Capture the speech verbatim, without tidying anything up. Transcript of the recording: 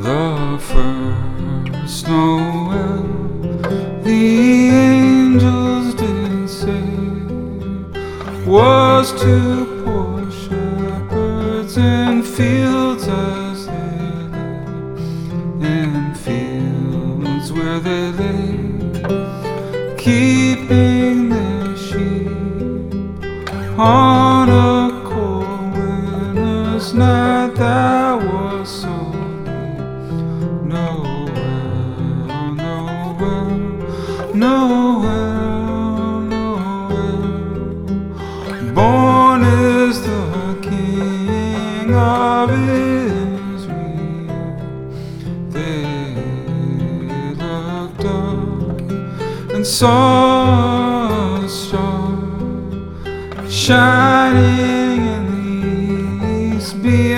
The first Noel, the angels did say, was to poor shepherds in fields as they lay, in fields where they lay, keeping their sheep on a cold winter's night that was so Noel, Noel, Noel, Noel. Born is the King of Israel. They looked up and saw a star shining